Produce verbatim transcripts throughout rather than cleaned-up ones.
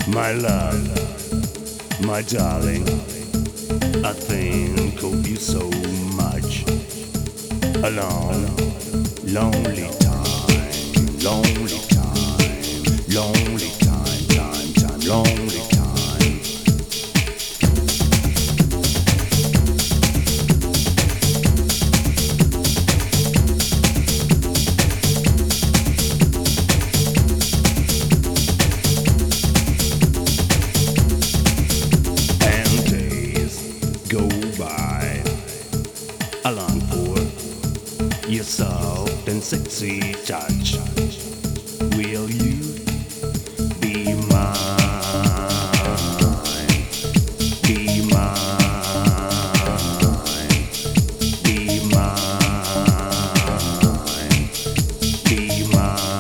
My love, my darling, I think of you so much. A long, lonely time, lonely time, lonely time, time, time, lonely time. Go by. I long for your soft and sexy touch. Will you be mine? Be mine. Be mine. Be mine.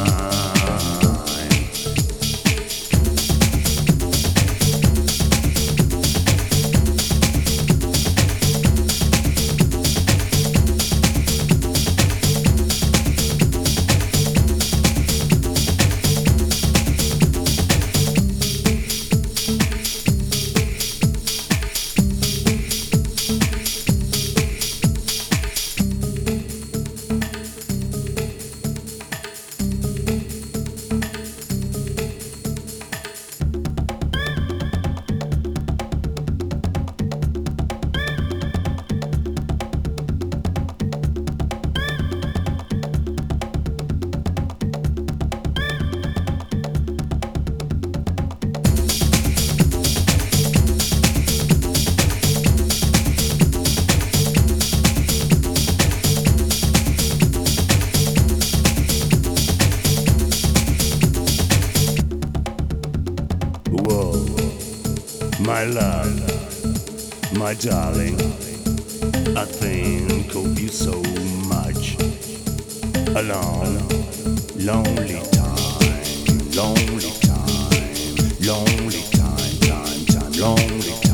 Whoa, my love, my darling, I think of you so much. A long, lonely time, lonely time, lonely time, time, time, lonely time.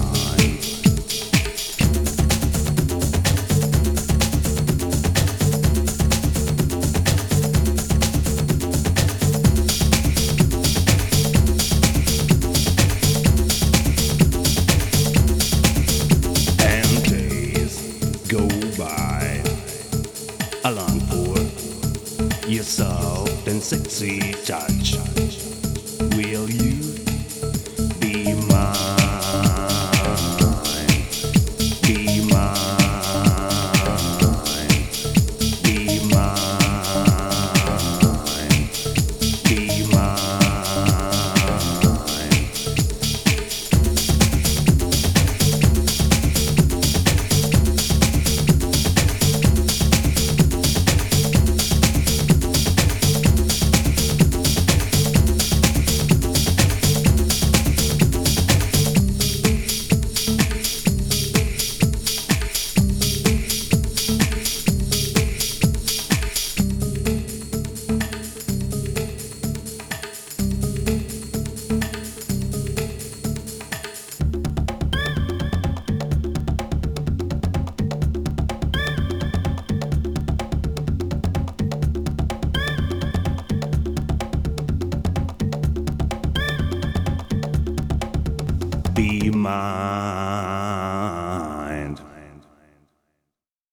Go by. I long for your soft and sexy touch. Will you be mine? Be mine. Be mine. Be mine. Be mine.